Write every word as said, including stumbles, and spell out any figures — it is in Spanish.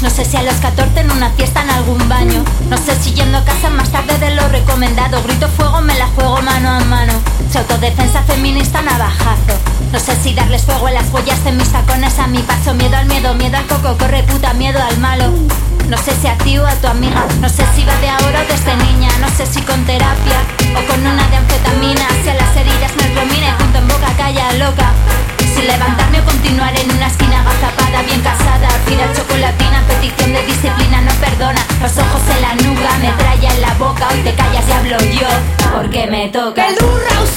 No sé si a los catorce en una fiesta en algún baño. No sé si yendo a casa más tarde de lo recomendado. Grito fuego, me la juego mano a mano. Si autodefensa feminista, navajazo. No sé si darles fuego a las joyas de mis tacones a mi paso. Miedo al miedo, miedo al coco, corre puta, miedo al malo. No sé si activo a tu amiga. No sé si va de ahora o desde niña. No sé si con terapia o con una de anfetamina. Si a las heridas me promine, punto en boca, calla loca. Si levantarme o continuar en una esquina agazapada, bien casada, tira chocolatina, petición de disciplina, no perdona. Los ojos en la nuca, metralla en la boca, hoy te callas y hablo yo, porque me toca. Beldurra